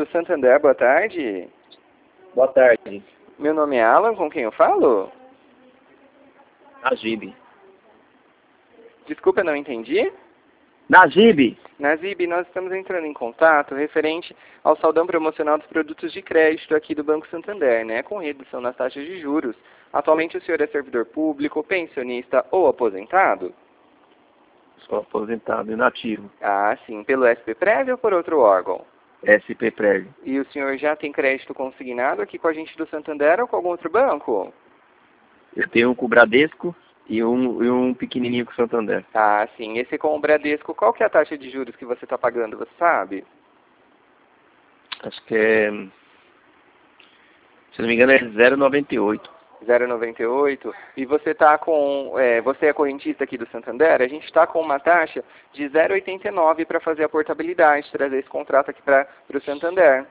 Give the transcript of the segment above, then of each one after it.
Santander, boa tarde. Boa tarde. Meu nome é Alan, com quem eu falo? Najib. Desculpa, não entendi. Najib. Nazib, nós estamos entrando em contato referente ao saldão promocional dos produtos de crédito aqui do Banco Santander, né, com redução nas taxas de juros. Atualmente o senhor é servidor público, pensionista ou aposentado? Sou aposentado, inativo. Ah, sim. Pelo SPPrev ou por outro órgão? SPPrev. E o senhor já tem crédito consignado aqui com a gente do Santander ou com algum outro banco? Eu tenho um com o Bradesco e um pequenininho com o Santander. Ah, sim. Esse com o Bradesco, qual que é a taxa de juros que você está pagando, você sabe? Acho que é... Se não me engano é 0,98. 0,98. E você tá com... você é correntista aqui do Santander? A gente está com uma taxa de 0,89 para fazer a portabilidade, trazer esse contrato aqui para o Santander.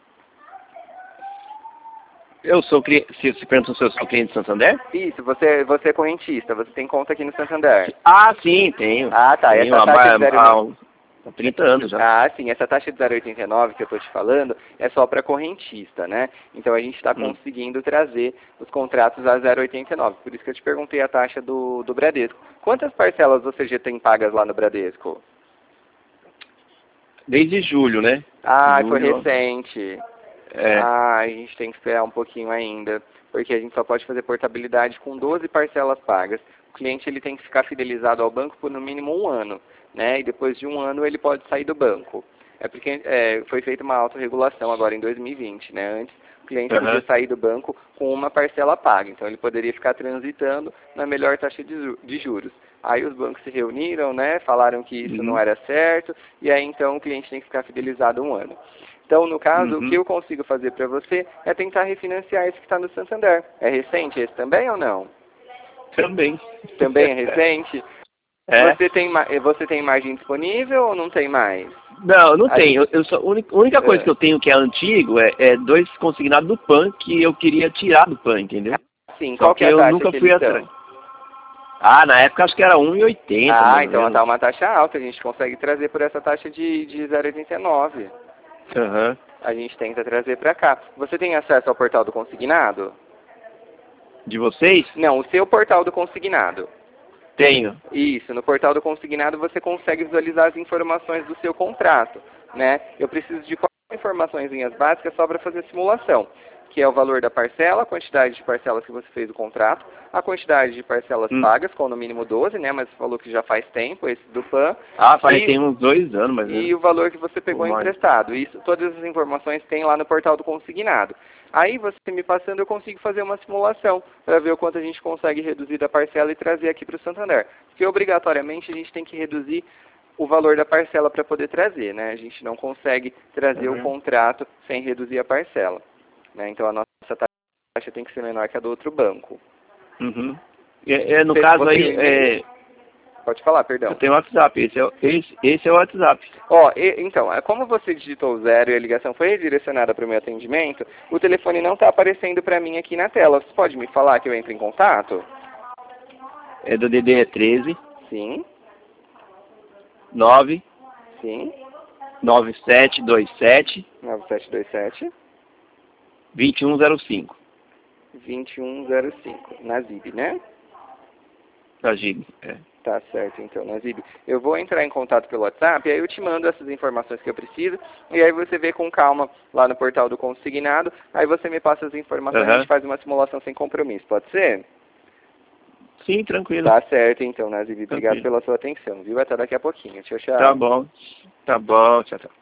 Eu sou cliente... Se perguntam se eu sou cliente do Santander? Isso, você é correntista, você tem conta aqui no Santander. Ah, sim, tenho. Ah, tá. Tenho Essa taxa de 0,89... há 30 anos já. Ah, sim. Essa taxa de 0,89 que eu estou te falando é só para correntista, né? Então a gente está conseguindo trazer os contratos a 0,89. Por isso que eu te perguntei a taxa do Bradesco. Quantas parcelas você já tem pagas lá no Bradesco? Desde julho, né? Ah, julho. foi recente. É. Ah, a gente tem que esperar um pouquinho ainda, porque a gente só pode fazer portabilidade com 12 parcelas pagas. O cliente ele tem que ficar fidelizado ao banco por no mínimo 1 ano, né? E depois de 1 ano ele pode sair do banco. É porque foi feita uma autorregulação agora em 2020, né? Antes o cliente podia sair do banco com uma parcela paga, então ele poderia ficar transitando na melhor taxa de juros. Aí os bancos se reuniram, né? Falaram que isso não era certo, e aí então o cliente tem que ficar fidelizado 1 ano. Então, no caso, o que eu consigo fazer para você é tentar refinanciar esse que está no Santander. É recente esse também ou não? Também. Também é recente? É. Você tem margem disponível ou não tem mais? Não, não tenho. A única coisa que eu tenho que é antigo é 2 consignados do PAN que eu queria tirar do PAN, entendeu? Sim, Só qual que é a taxa eu nunca que fui eles atrás. dão? Ah, na época acho que era 1,80. Ah, então tá uma taxa alta. A gente consegue trazer por essa taxa de 0,89. A gente tenta trazer para cá. Você tem acesso ao portal do consignado? De vocês? Não, o seu portal do consignado. Tenho. Isso, no portal do consignado você consegue visualizar as informações do seu contrato, né? Eu preciso de 4 informações básicas só para fazer a simulação, que é o valor da parcela, a quantidade de parcelas que você fez o contrato, a quantidade de parcelas pagas, com no mínimo 12, né? Mas você falou que já faz tempo, esse do PAN. Ah, tem uns 2 anos, mas... E o valor que você pegou emprestado. Isso, todas as informações tem lá no portal do consignado. Aí você me passando, eu consigo fazer uma simulação para ver o quanto a gente consegue reduzir da parcela e trazer aqui para o Santander. Porque obrigatoriamente a gente tem que reduzir o valor da parcela para poder trazer, né? A gente não consegue trazer o contrato sem reduzir a parcela, né? Então a nossa taxa tem que ser menor que a do outro banco. No caso aí, Pode falar, perdão. eu tenho o WhatsApp, esse é o WhatsApp. Então, como você digitou 0 e a ligação foi redirecionada para o meu atendimento, o telefone não está aparecendo para mim aqui na tela. Você pode me falar que eu entro em contato? É do DD 13. Sim. 9. Sim. 9727. 9727. 2105. 2105. Nazib, né? Najib, Tá certo, então, Nazib. Eu vou entrar em contato pelo WhatsApp, e aí eu te mando essas informações que eu preciso, e aí você vê com calma lá no portal do consignado, aí você me passa as informações e a gente faz uma simulação sem compromisso, pode ser? Sim, tranquilo. Tá certo, então, Nazib. Obrigado pela sua atenção, viu? Até daqui a pouquinho. Tchau, tchau. Tá bom. Tá bom, tchau, tchau.